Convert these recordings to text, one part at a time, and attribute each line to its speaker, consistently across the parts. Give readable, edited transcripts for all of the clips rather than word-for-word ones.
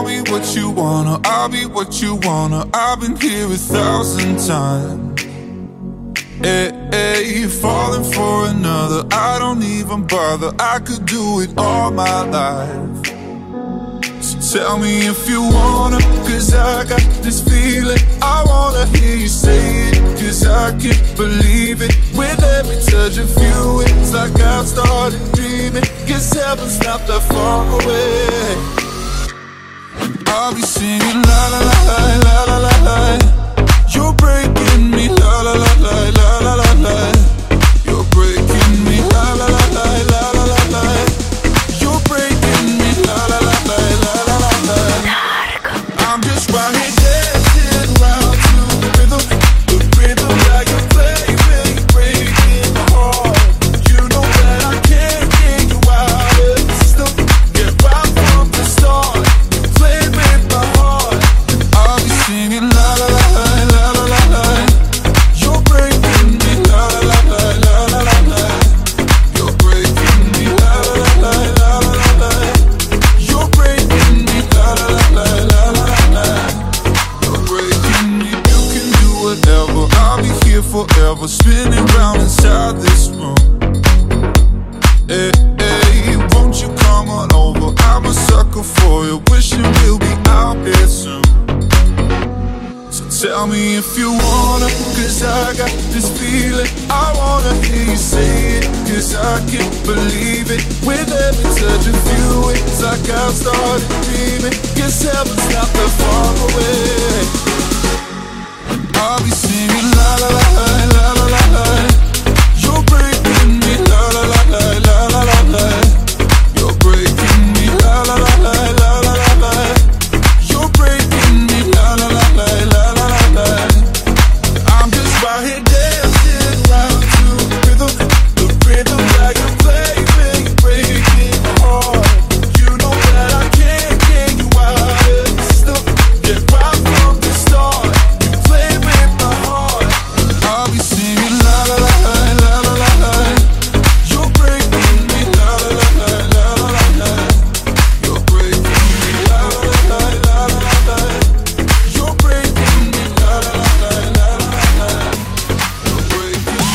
Speaker 1: Tell me what you wanna, I'll be what you wanna. I've been here 1,000 times. Hey, hey, falling for another, I don't even bother. I could do it all my life. So tell me if you wanna, cause I got this feeling. I wanna hear you say it, cause I can't believe it. With every touch of you, it's like I've started dreaming. Cause heaven's not that far away. I'll be singing la la la la la la la la. You're breaking me la la la la la la la la. You're breaking me la la la la la la la la. You're breaking me la la la la la la la la. I'm just right here dancing around to the rhythm that you play, baby, breaking my heart. You know that I can't get you out of the system. Get right from the start. Play with my heart. I'll be singing la la la la la la la la. You're breaking me la la la la la la la la. You're breaking me la la la la la la la. You're breaking me la la la la la la la. You're breaking me. You can do whatever. I'll be here forever, spinning round inside this room. Hey, hey, won't you come on over? I'm a sucker for you, wishing we'll be out here soon. So tell me if you wanna, cause I got this feeling. I wanna hear you say it, cause I can't believe it. With every touch of you, it's like I've started dreaming. Cause heaven's not that far away. I'll be singing la la la la la la la la. You're breaking me la la la la la la la la. You're breaking me la la la la la la la la. You're breaking me la la la la la la la la. I'm just right here dancing around to the rhythm that you play, baby, breaking my heart. You know that I can't get you out of the system. Get right from the start. You play with my heart. I'll be singing la la la la la la la. You're breaking me la la la la la la la. You're breaking me la la la la la la la. You're breaking me la la la la la la la. You're breaking me.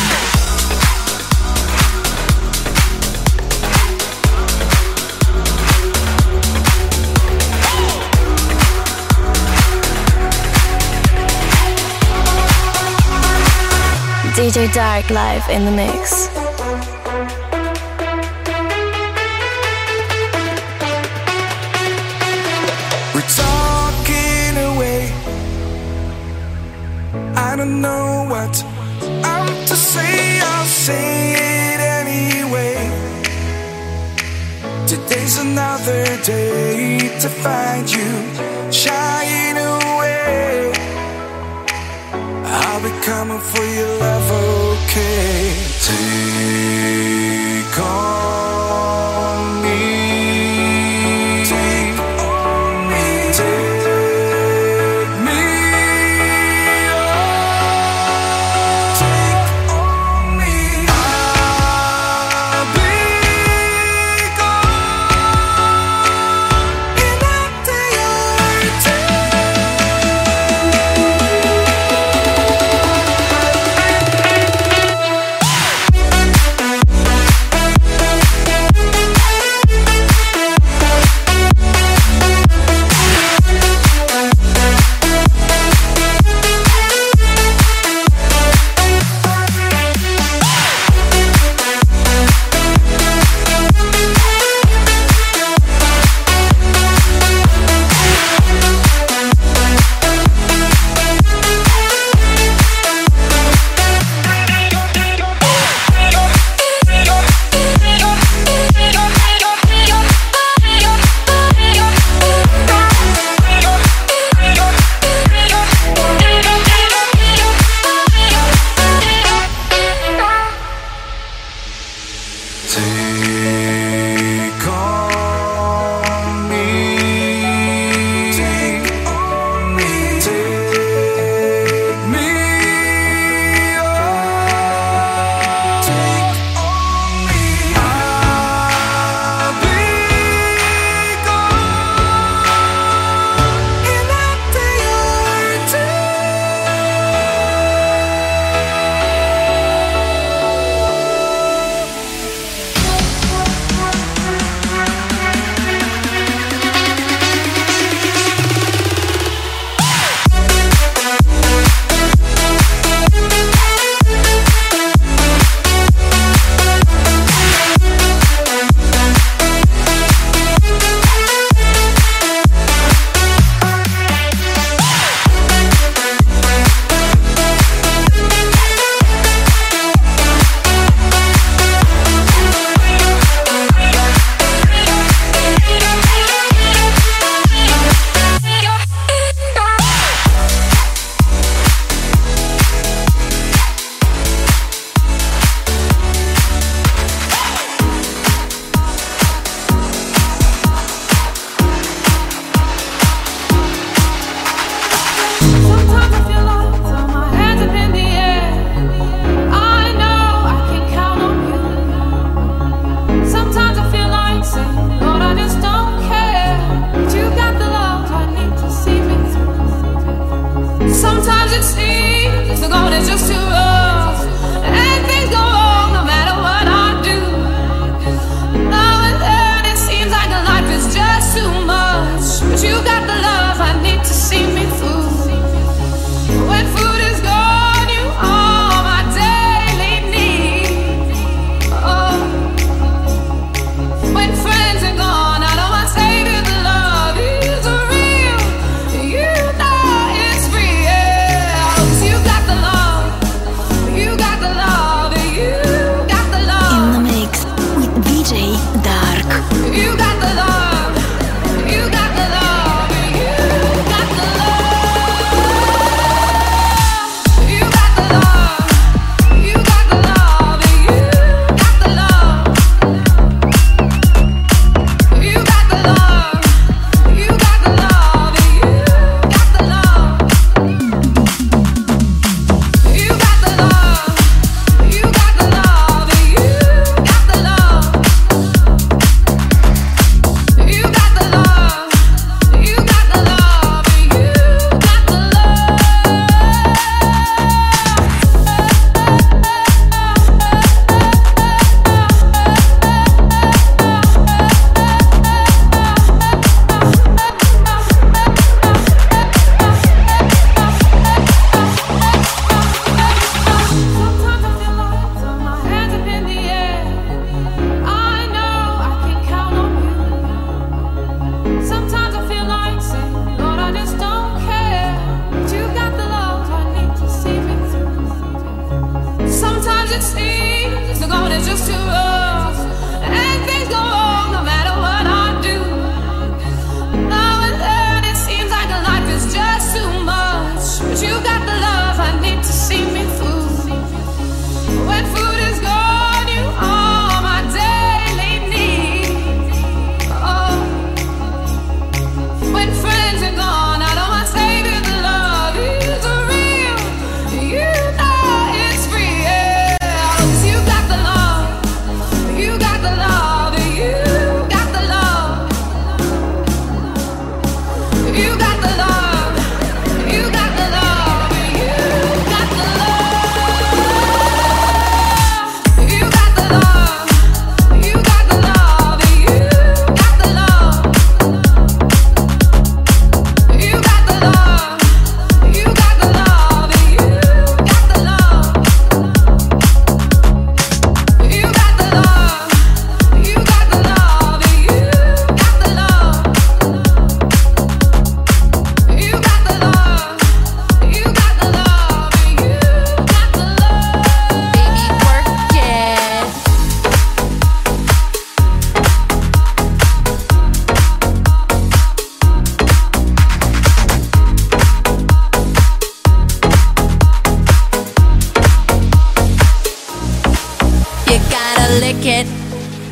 Speaker 2: DJ Dark live in the mix.
Speaker 3: We're talking away. I don't know what I'm to say. I'll say it anyway. Today's another day to find you shying away. I'll be coming for your love, okay? Take on me. Take on me. Take me on. Take on me. I'll be gone in a day or two.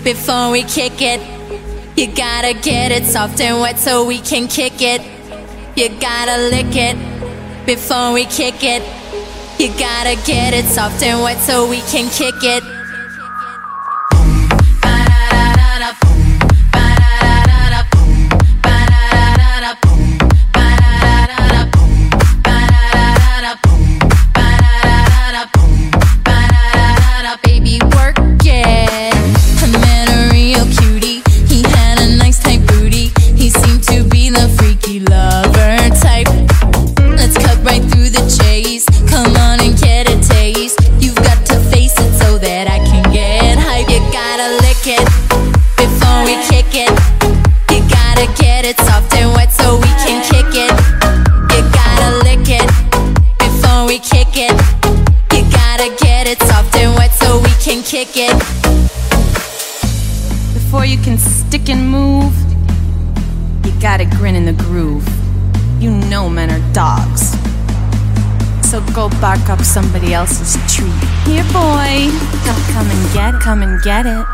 Speaker 4: before we kick it. You gotta get it soft and wet so we can kick it. You gotta lick it before we kick it. You gotta get it soft and wet so we can kick it. Baby, work it. I met a real cutie. He had a nice tight booty. He seemed to be the freaky lover type. Let's cut right through the chase. Come on and get a taste. You've got to face it so that I can get hype. You gotta lick it before we kick it. You gotta get it soft and wet so we can kick it. You gotta lick it before we kick it. You gotta get it soft and wet so we can kick it.
Speaker 5: Before you can stick and move, you gotta grin in the groove. You know men are dogs, so go bark up somebody else's tree. Here, boy, come and get it.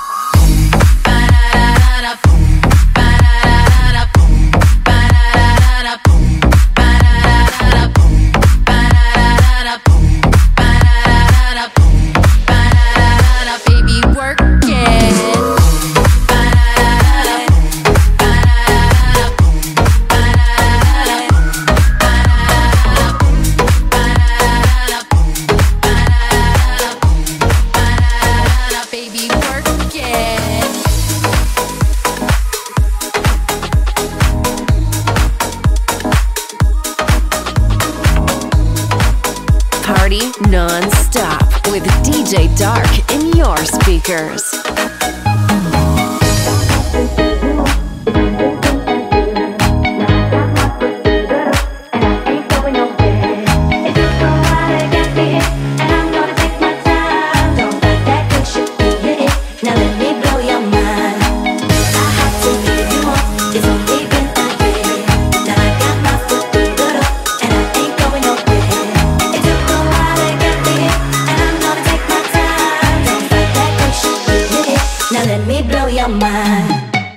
Speaker 4: Baby, work it. Baby, work it.
Speaker 2: Party non-stop with DJ Dark in your speakers.
Speaker 6: Let me blow your mind.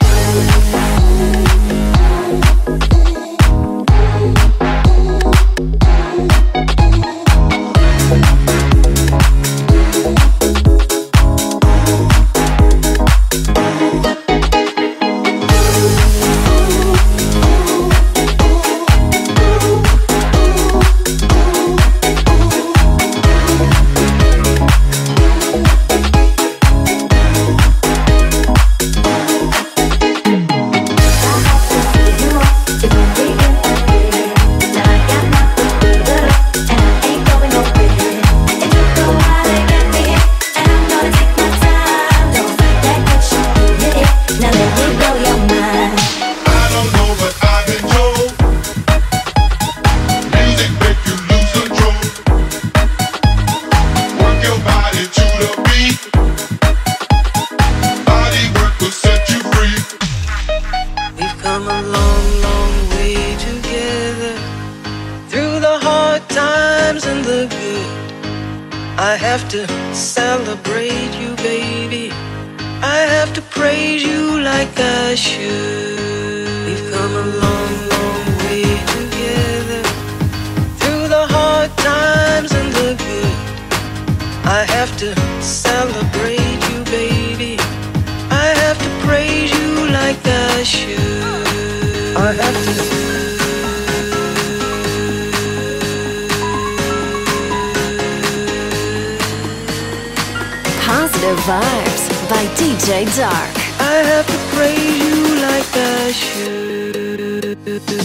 Speaker 3: I have to celebrate you, baby. I have to praise you like I should. We've come a long, long way together. Through the hard times and the good, I have to celebrate you, baby. I have to praise you like I should. I have to.
Speaker 2: Positive Vibes by DJ Dark.
Speaker 3: I have to praise you like I should.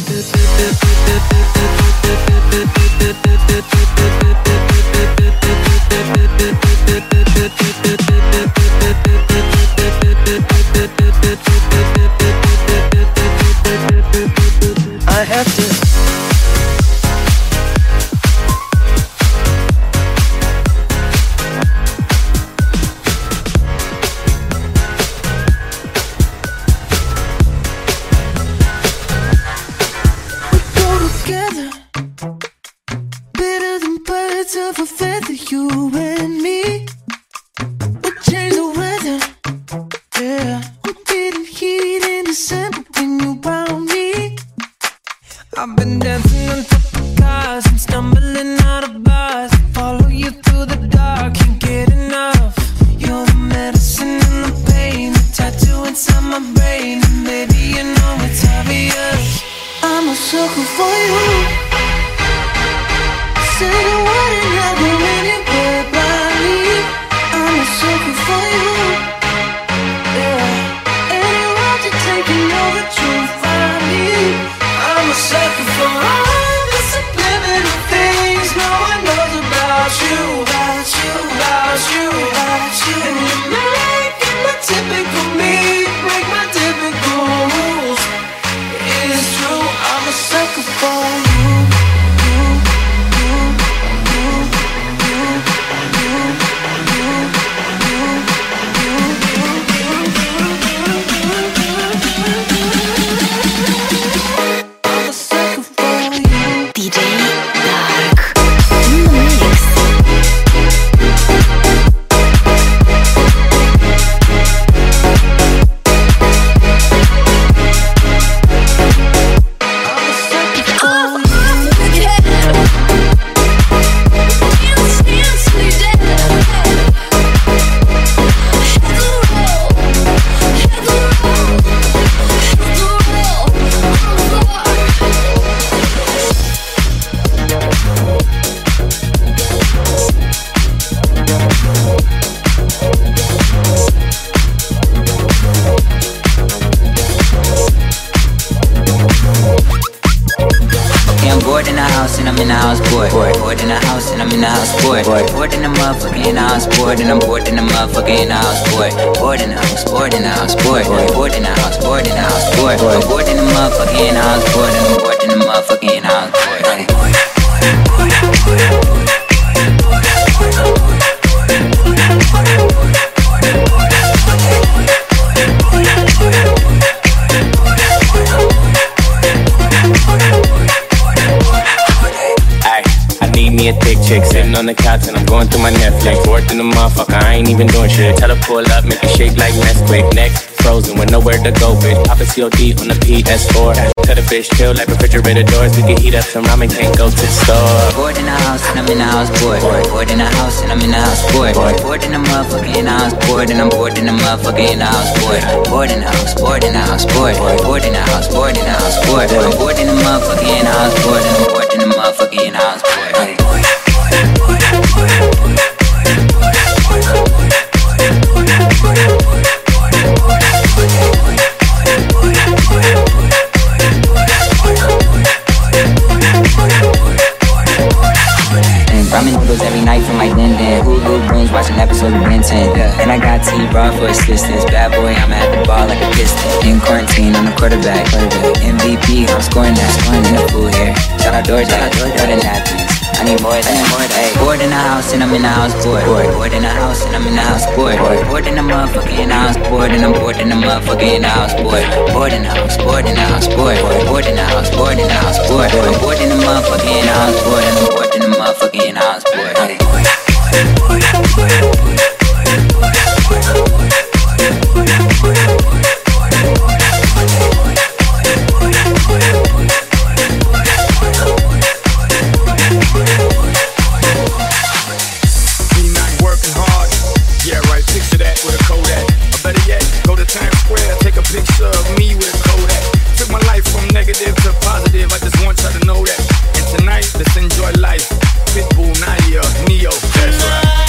Speaker 3: I have to.
Speaker 6: Of a feather, you and me. We change the weather
Speaker 7: I've been dancing on top of cars and stumbling out of bars. Follow you through the dark, can't get enough. You're the medicine and the pain, the tattoo inside my brain. And baby, you know it's obvious, I'm a sucker for you. Say the word and I'll go anywhere by me. I'm a sucker for you. Yeah, any road you take, you know that you'll find me. I'm a sucker for all the subliminal things no one knows about you, about you, about you, about you. And you make it my typical me, break my typical rules. It's true, I'm a sucker for you.
Speaker 8: Bored in the motherfucking house, bored and I'm bored in the motherfucking house, bored. Bored in the house, bored in the house, bored. Bored in the house, bored in the house, bored. I'm bored in the motherfucking house, bored and I'm bored in the motherfucking house, bored.
Speaker 9: Me a thick chick sitting on the couch and I'm going through my Netflix. Worked in the motherfucker, I ain't even doing shit. Tell her pull up, make it shake like Nesquik. Next, frozen with nowhere to go, bitch. Pop a COD on the PS4. Tell the bitch chill like refrigerator doors. We can heat up some ramen, can't go to the store.
Speaker 8: Bored in the house and I'm in the house, bored. Bored in the house and I'm in the house, bored. Bored in the motherfucking house, bored and I'm bored in the motherfucking house, bored. Bored in the house, bored in the house, bored. Bored in the house, bored in the house, bored. I'm bored in the motherfucking house, bored and I'm bored in the motherfucking house, bored. Ramen noodles every night from my din din. Hulu binge watching episodes of Ben 10. And I got T-Raw for assistance. Bad boy, I'm at the ball like a piston. In quarantine, I'm the quarterback. MVP, I'm scoring that. In the pool here. Shout out George, for the napkins. I need more, hey. Bored in the house and I'm in the house, bored. Bored in the house and I'm in the house, bored. Bored in the motherfucking house, bored and I'm bored in the motherfucking house, bored. Bored in the house, bored in the house, bored. Bored in the house, bored in the house, bored. I'm bored in the motherfucking house, bored and I'm bored in the motherfucking house, bored.
Speaker 10: Picture of me with a Kodak. Took my life from negative to positive. I just want y'all to know that. And tonight, let's enjoy life. Pitbull, Nadia, Neo. That's right.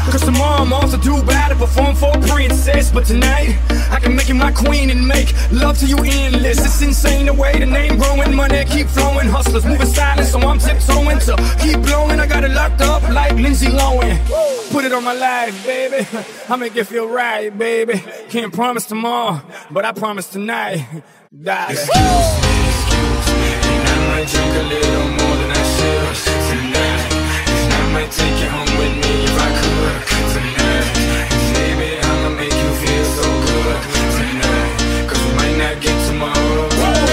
Speaker 10: Cause tomorrow I'm off to Dubai to perform for a princess. But tonight, I can make you my queen and make love to you endless. It's insane the way the name growing, money keep flowing. Hustlers moving silent, so I'm tiptoeing to keep blowing. I got it locked up like Lindsay Lohan. Put it on my life, baby. I make it feel right, baby. Can't promise tomorrow, but I promise tonight. Excuse me, and I might drink a little more than I should tonight. And I might take you home with me if I could tonight. And baby, I'ma make you feel so good tonight. Cause we might not get tomorrow.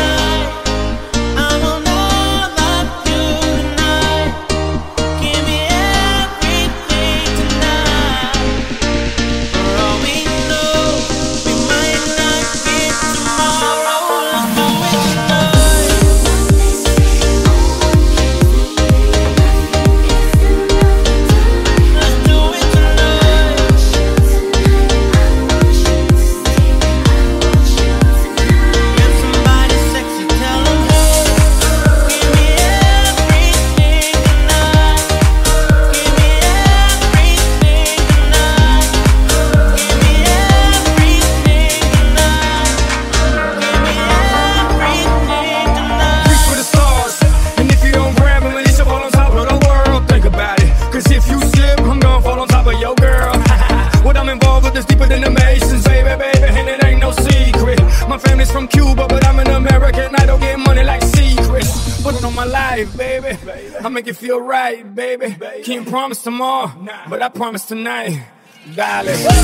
Speaker 10: I make it feel right, baby. Can't promise tomorrow, but I promise tonight, darling. I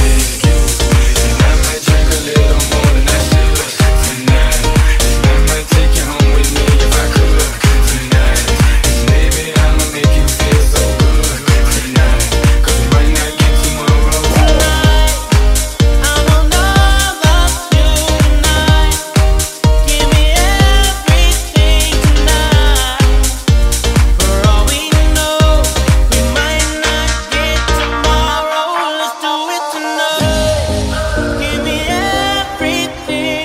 Speaker 10: might drink a little more than I should tonight. I might take you home with me if I could tonight. Baby, I'ma make you feel so good tonight. Cause we might not get tomorrow.
Speaker 7: I will not love you tonight. Give me everything tonight. For all we know, we might not get tomorrow. Let's do it tonight. Give me everything.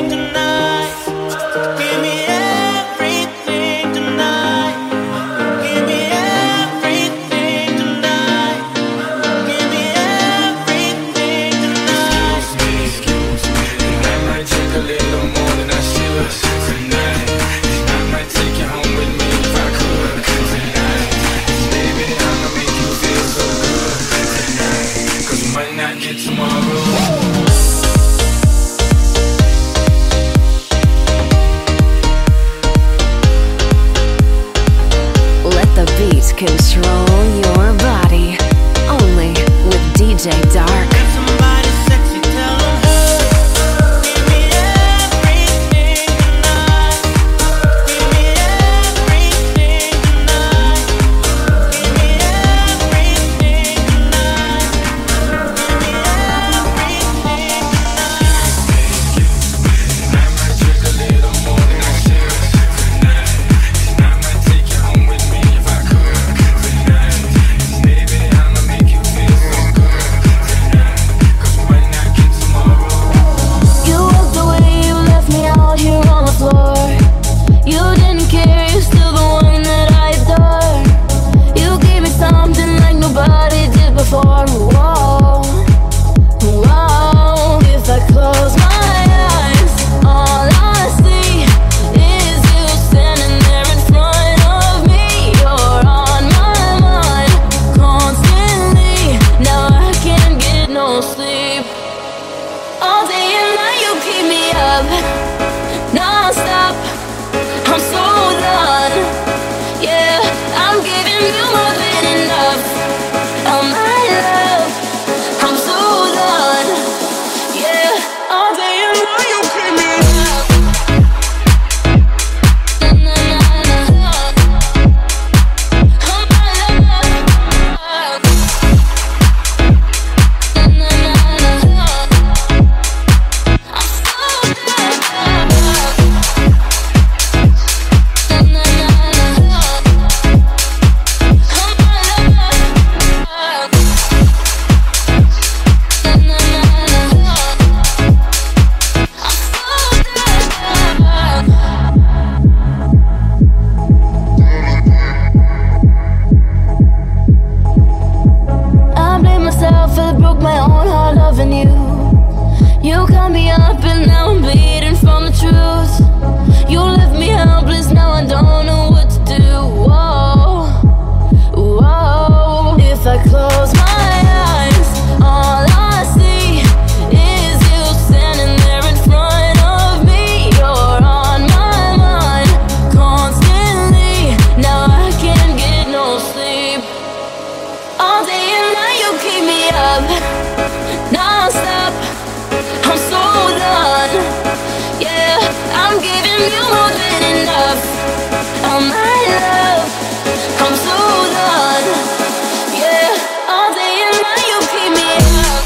Speaker 4: I'm giving you more than enough. Oh my love, I'm so done. Yeah, all day and night you keep me up.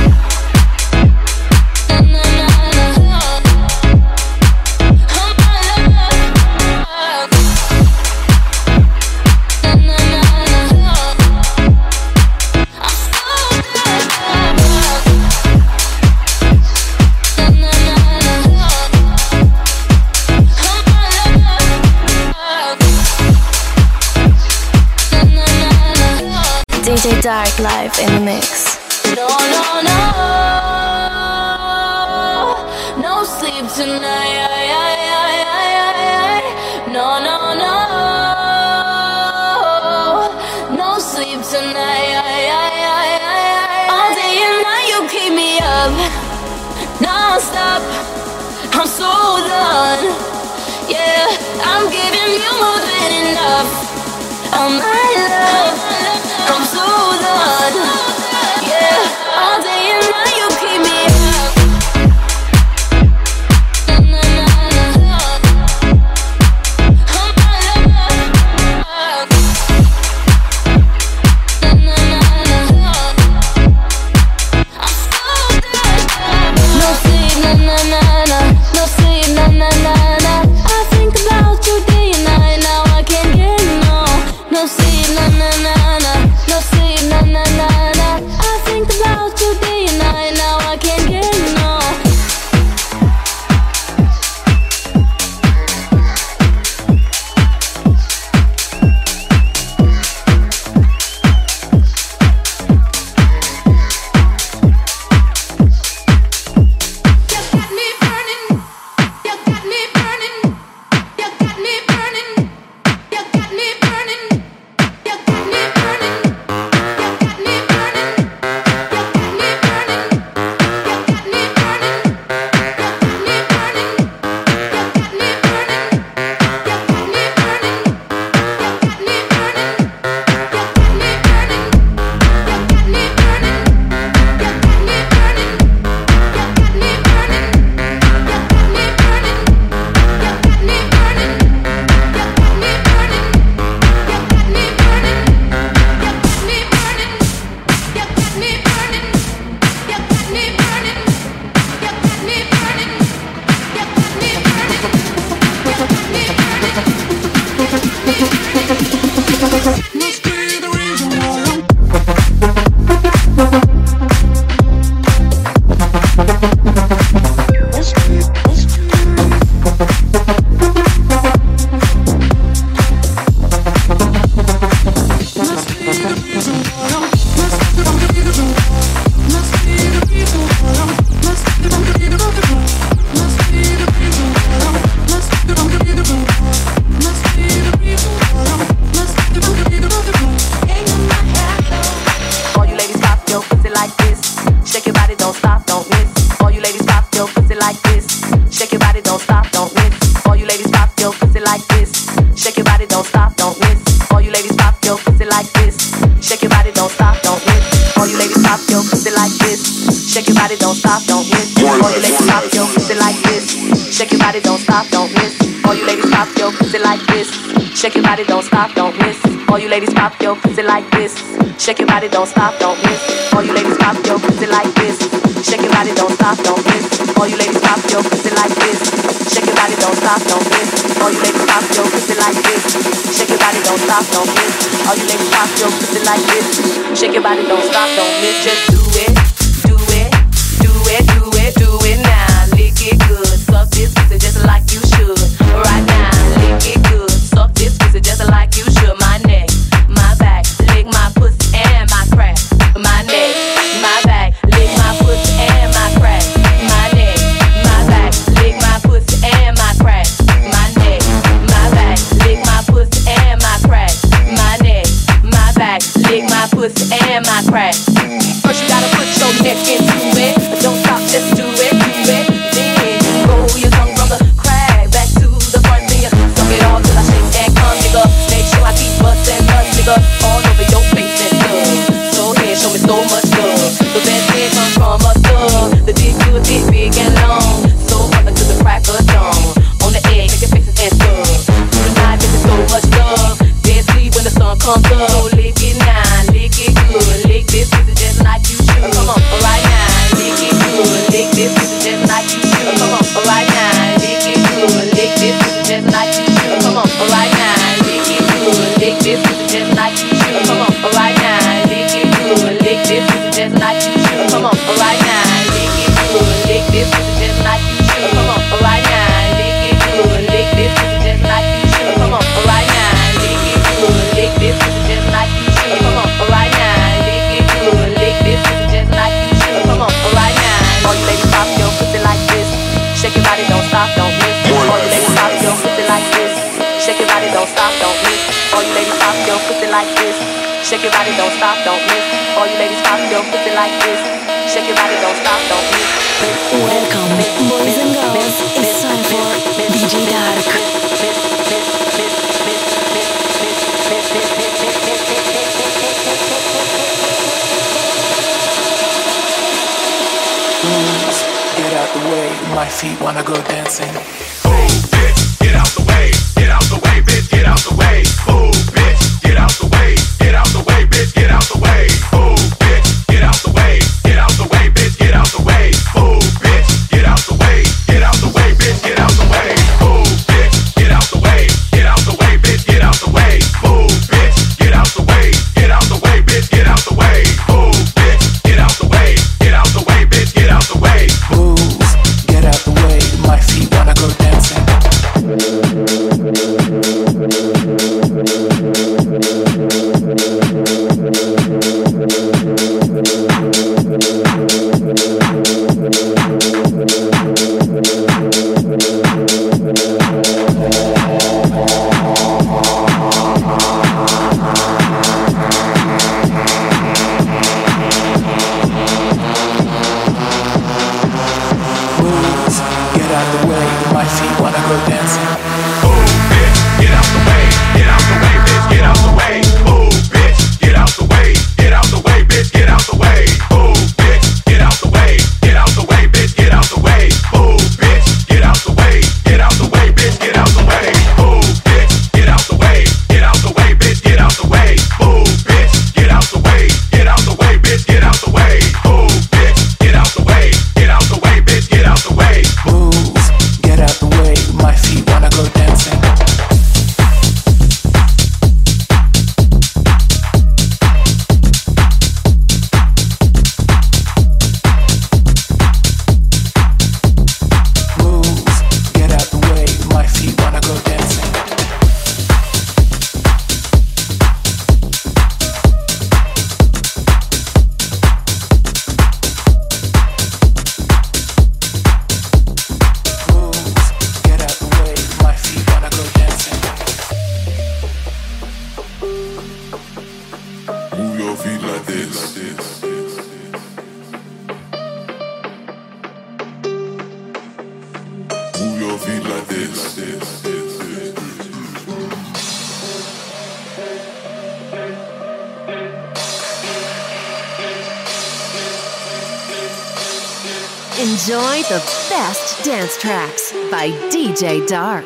Speaker 2: DJ Dark live in the mix.
Speaker 4: No, no, no, no sleep tonight. No, no, no, no sleep tonight. All day and night you keep me up, non-stop. I'm so done. Yeah, I'm giving you more than enough. Oh my love, I'm so done. Yeah, all day and night you keep me up. No sleep, na na na na. No sleep, na na na na. I think about you day and night. Now I can't get no. No sleep, na na na na. No sleep, na na na na. I think about you day and night. Now I can't get no. Shake your body, don't stop, don't miss. All you ladies pop your pussy like this. Shake your body, don't stop, don't miss. All you ladies pop your pussy like this. Shake your body, don't stop, don't miss. All you ladies pop your pussy like this. Shake your body, don't stop, don't miss. All you ladies pop your pussy like this. Shake your body, don't stop, don't miss. All you ladies pop your pussy like this. Shake your body, don't stop, don't miss. Just do it, do it, do it, do it, do it now. Lick it good, suck this pussy just like you should. Right now, lick it good. Suck this pussy just like you should. My neck, my back, lick my pussy and my crack. My neck, my back, lick my pussy and my crack. My neck, my back, lick my pussy and my crack. My neck, my back, lick my pussy and my crack. My neck, my back, lick my pussy and my crack. First you gotta put your neck into it. Don't stop, just do it, do it. Then roll your tongue from the crack back
Speaker 3: come through. So lick it now, lick it good. Lick this pussy just like you should. Come on, right now, lick it good. Lick this pussy just like you should. Come on, right now, lick it good. Lick this pussy just like you should. Come on, right now, lick it good. Lick this pussy just like you should. Come on, right now, lick it good. Lick this pussy just like you should. Come on, right now, lick it good. Lick this pussy just like you should. Come on, right now, lick it good. Lick this pussy just like you should. Come on, right now, lick it good. Lick this pussy just like you should. Come on, right now, lick it good. Lick this pussy just like you should. Come on, right now. All you ladies pop your pussy like this. Shake your body, don't stop, don't miss. All you ladies pop your pussy like this. Shake your body, don't stop, don't miss. All you ladies pop your pussy like this. Shake your body, don't stop, don't miss. All you ladies pop your pussy like this. Shake your body, don't stop, don't miss.
Speaker 2: Welcome, boys and girls. It's time for DJ Dark.
Speaker 11: Get out the way, my feet wanna go dancing.
Speaker 12: Move, bitch, get out the way, bitch, get out the way. Move, bitch, get out the way, bitch, get out the way. Move, bitch, get out the way, bitch, get out the way. Move, bitch, get out the way, bitch, get out the way. Move, bitch, get out the way, bitch, get out the way. Move, bitch, get out the way, bitch, get out the way. Move, bitch, get out the way, bitch, get out the way.
Speaker 11: Move, get out the way, my feet wanna go dancing.
Speaker 13: Enjoy the best dance tracks by DJ Dark.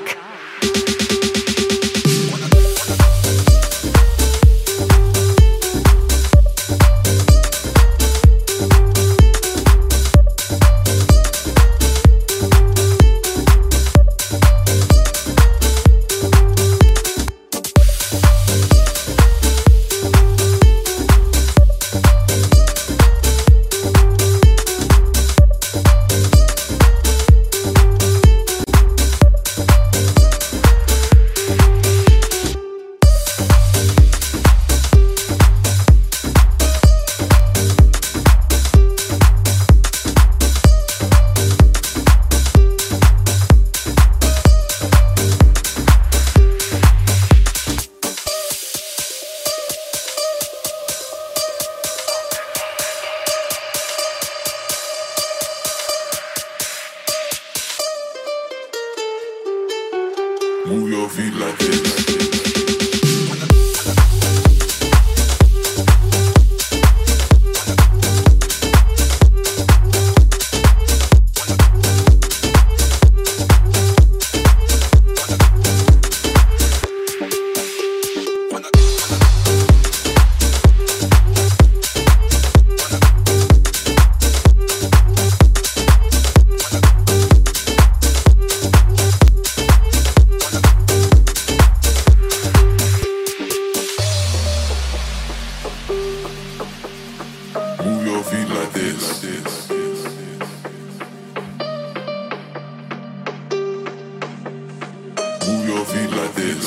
Speaker 1: Move your feet like this. Move your feet like this.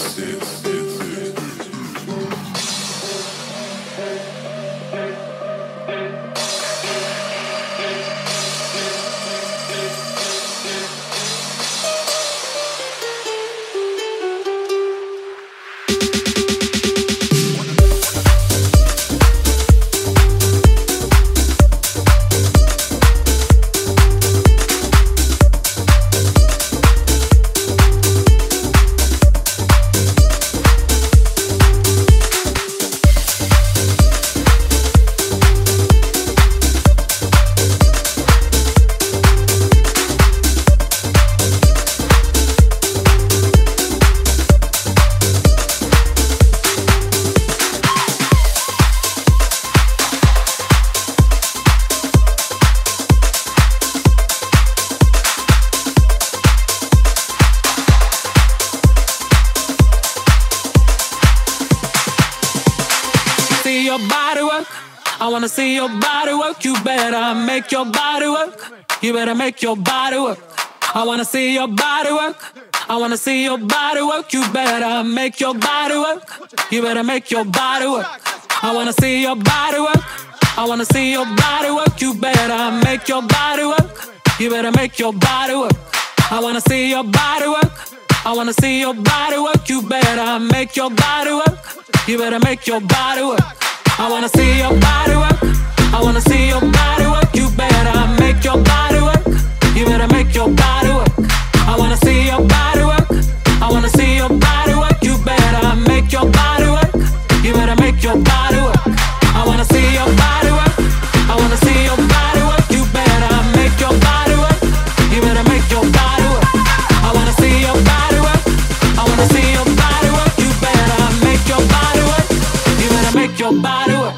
Speaker 14: I wanna see your body work. You better make your body work. You better make your body work. I wanna see your body work. I wanna see your body work. You better make your body work. You better make your body work. I wanna see your body work. I wanna see your body work. You better make your body work. You better make your body work. I wanna see your body work. I wanna see your body work. You better make your body work. You better make your body work. I wanna see your body work. I wanna see your body work. You better make your body work. You better make your body work. I wanna see your body work. I wanna see your body work. You better make your body work. You better make your body work. I wanna see your body work. I wanna see your body work. You better make your body work. You better make your body work. I wanna see your body work. I wanna see your body work. You better make your body work. You better make your body work.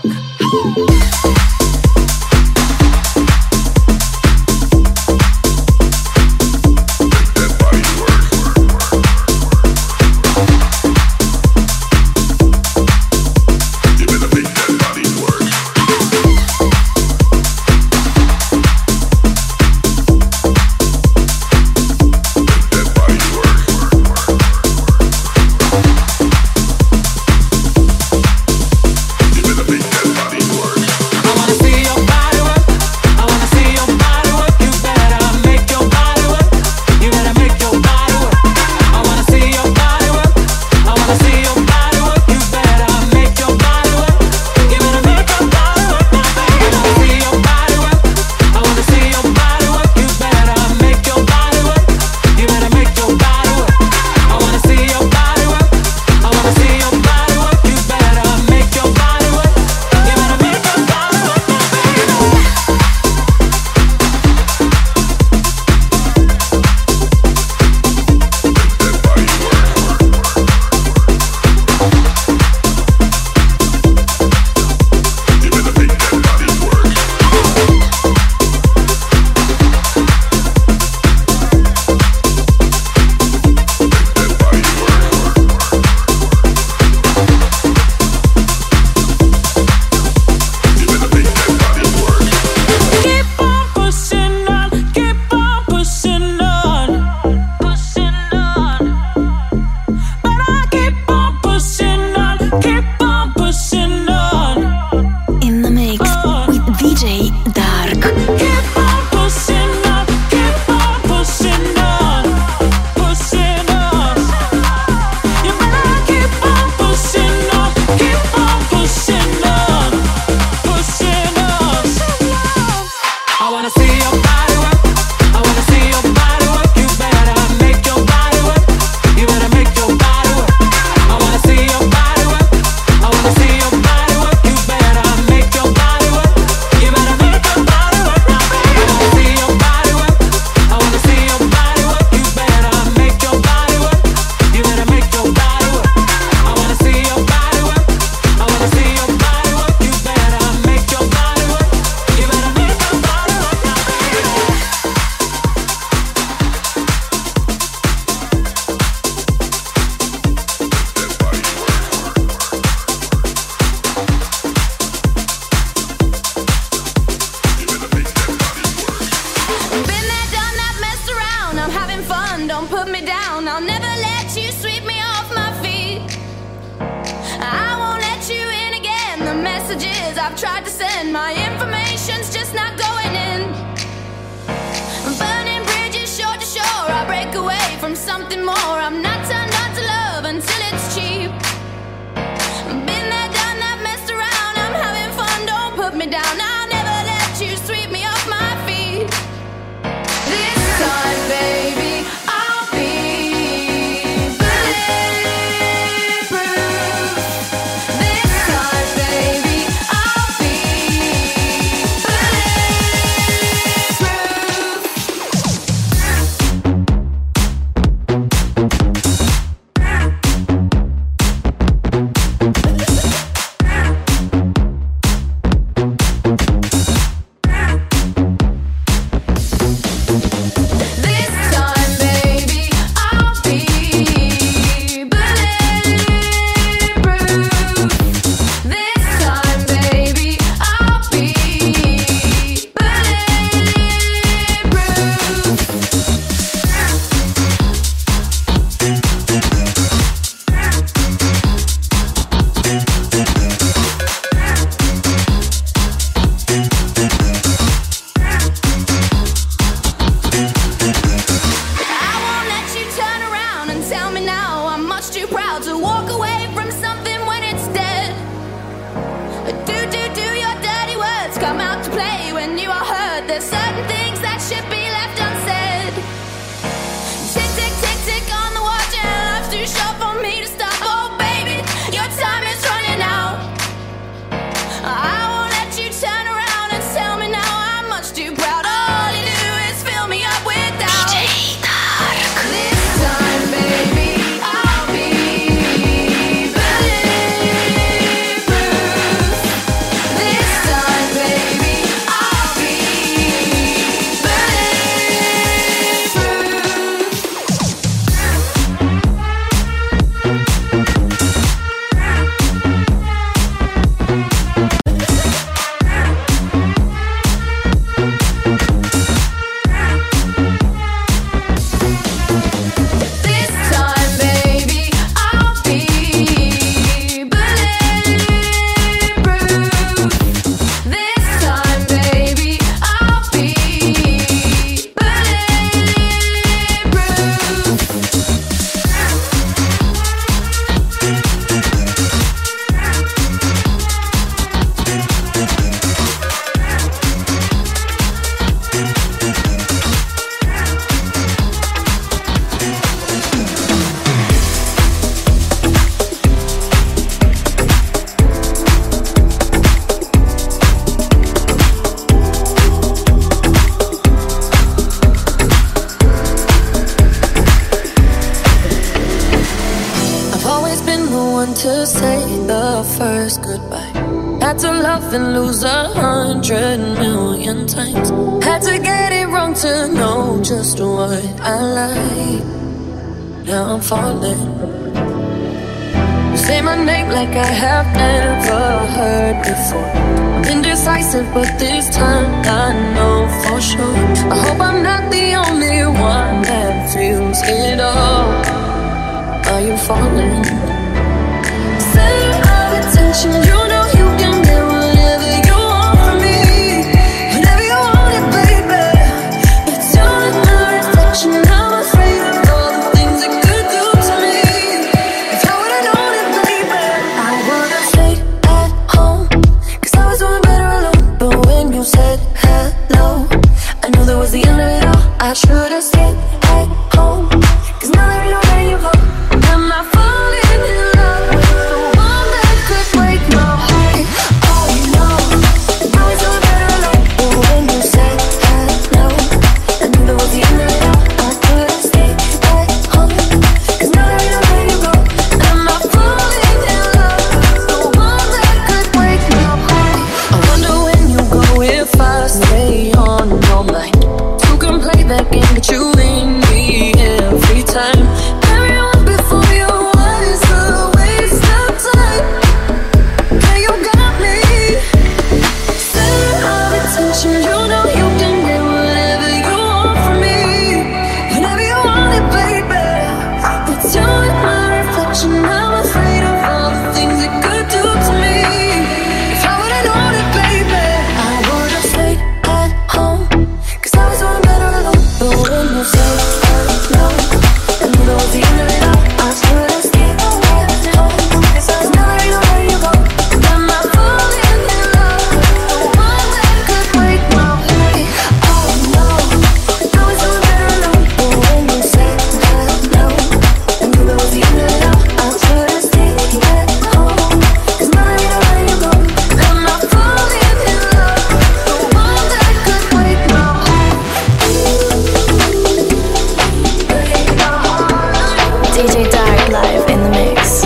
Speaker 4: messages I've tried to send. My information's just not going in. Burning bridges shore to shore, I break away from something more. I'm not turned on to love until it's cheap. Been there, done that, messed around. I'm having fun, don't put me down. I'll never let you sweep me off my feet. This time, baby, I'll be bulletproof. This time, baby, I'll be
Speaker 15: to say the first goodbye. Had to love and lose 100,000,000 times. Had to get it wrong to know just what I like. Now I'm falling. You say my name like I have never heard before. I'm indecisive, but this time I know for sure. I hope I'm not the only one that feels it all. Are you falling? Center of attention, you know you can get whatever you want from me. Whenever you want it, baby. But you're my reflection, I'm afraid of all the things it could do to me. If I would've known it, baby, I would've stayed at home, 'cause I was doing better alone. But when you said hello, I knew that was the end of it all. I should've stayed at home, 'cause now that you know where you go, am I falling in love with the one that could break my heart?
Speaker 13: Dark live in the mix.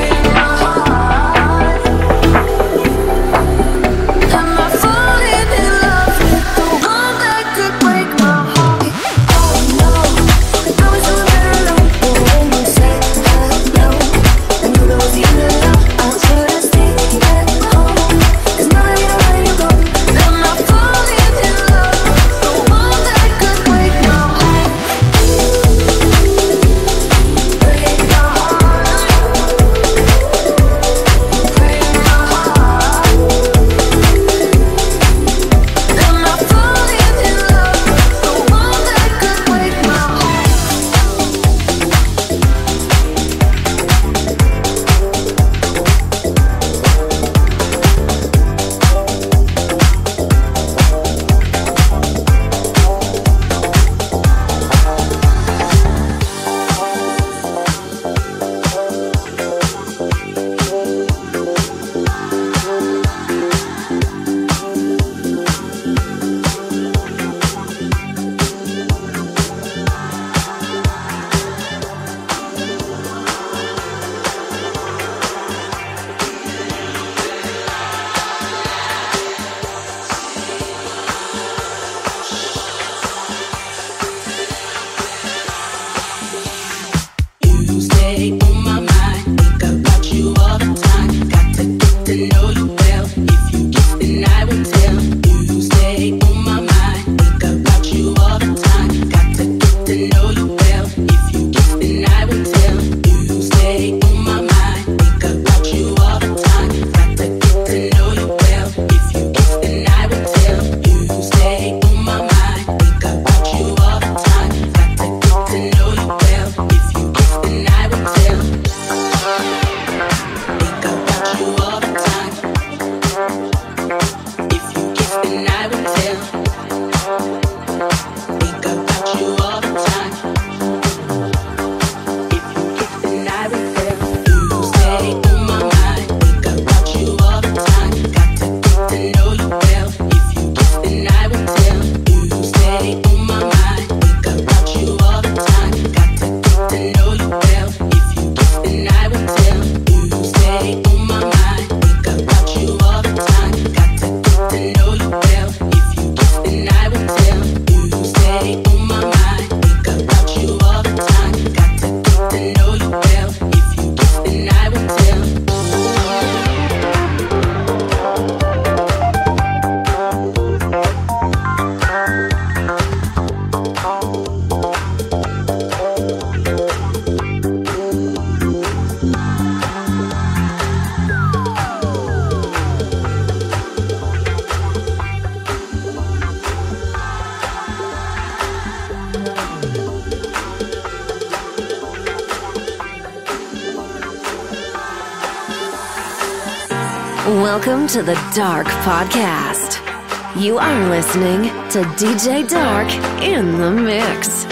Speaker 13: Welcome to the Dark Podcast. You are listening to DJ Dark in the mix.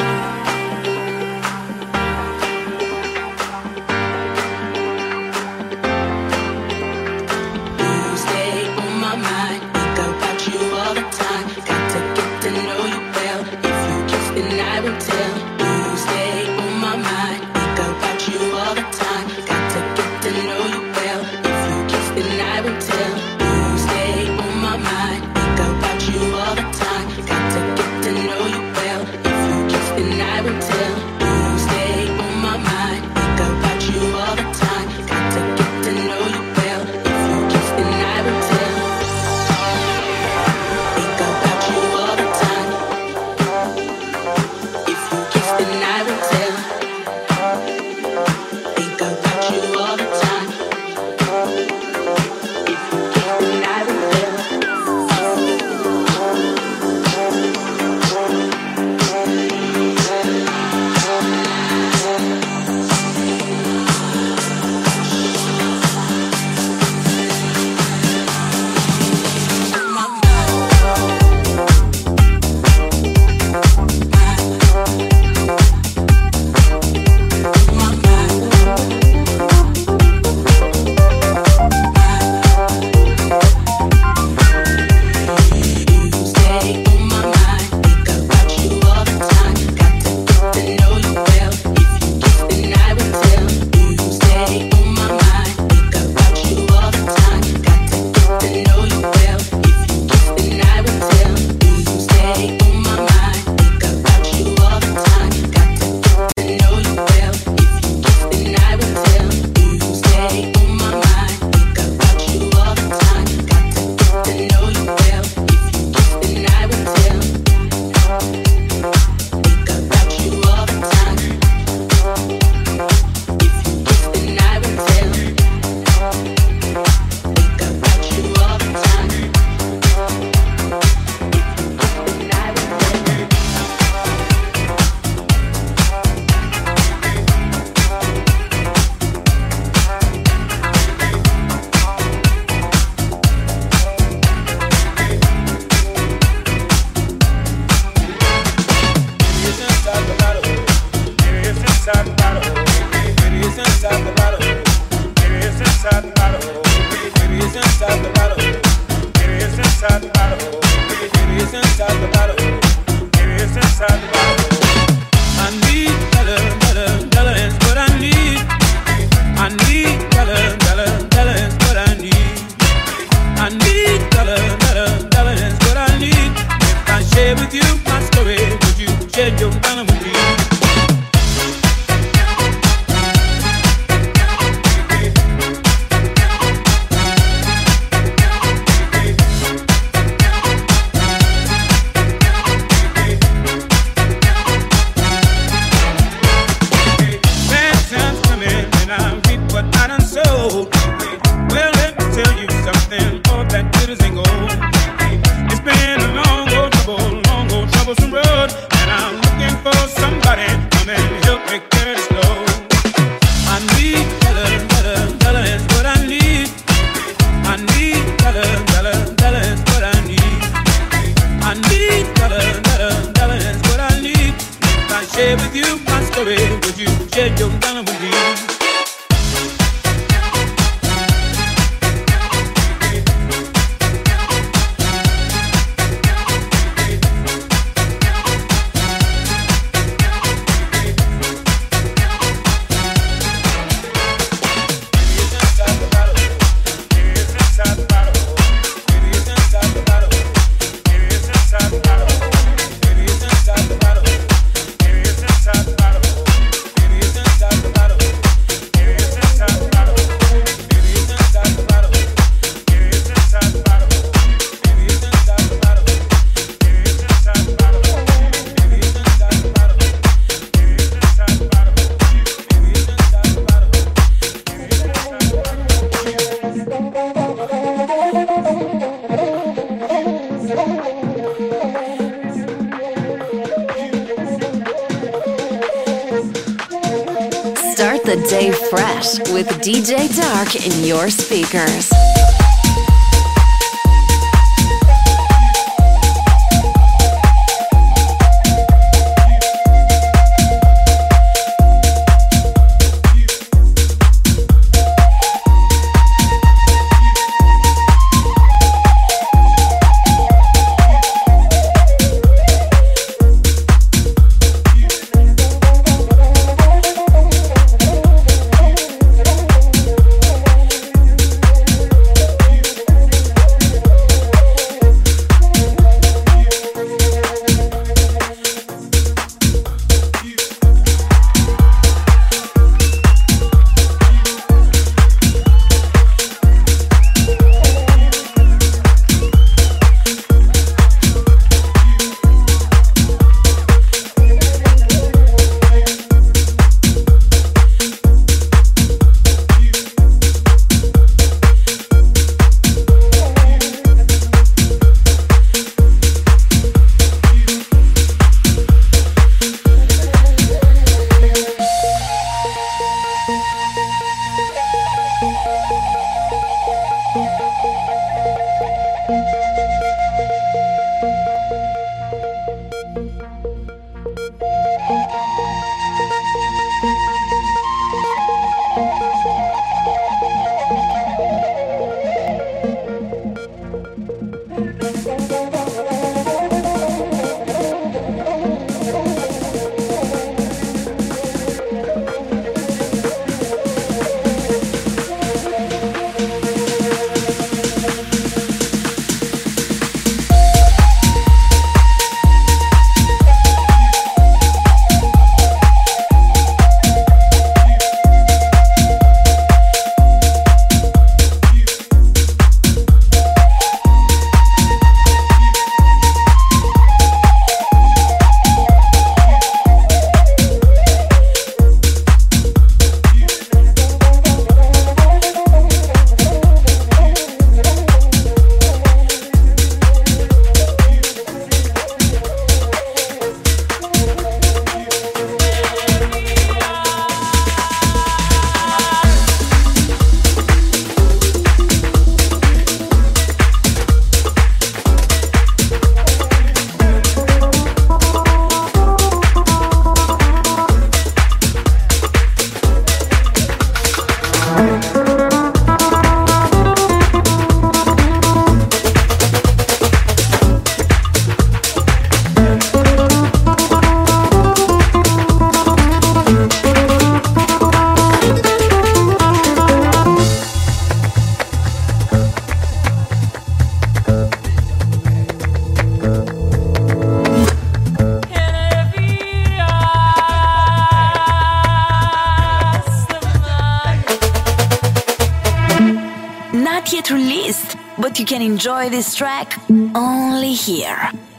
Speaker 15: Got to get to know you well. If you kiss, then
Speaker 13: Start the day fresh with DJ Dark in your speakers.
Speaker 2: not yet released, but you can enjoy this track only here.